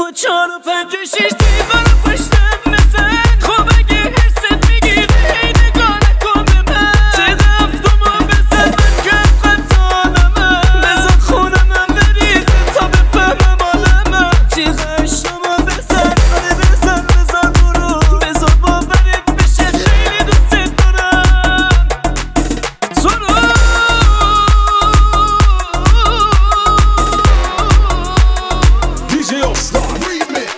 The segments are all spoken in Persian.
با 4 و 5 و 6 دیوار پشتم مثل خب اگه حست میگیری هی نگاه نکن به من چه رفتم و بزن من کم قطانمه بزن خونمم بریزه تا بفهمم آلمه چی غشتم و بزن آره بزن برو بزن باورت بشه خیلی دوست دارم تو رو DJ All-Star Remix.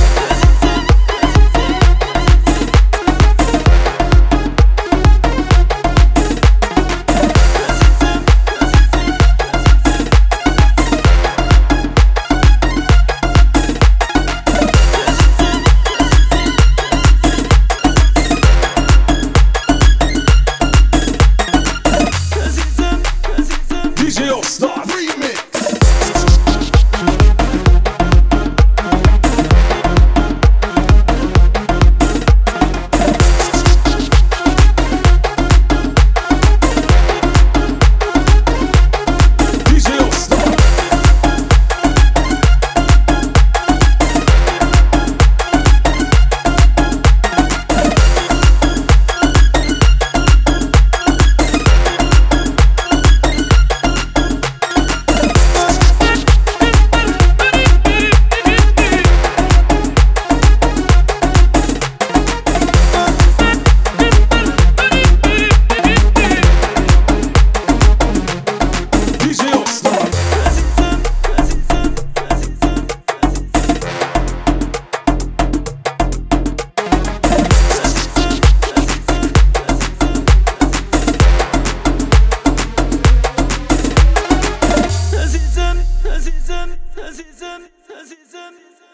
DJ All-Star Remix. عزیزم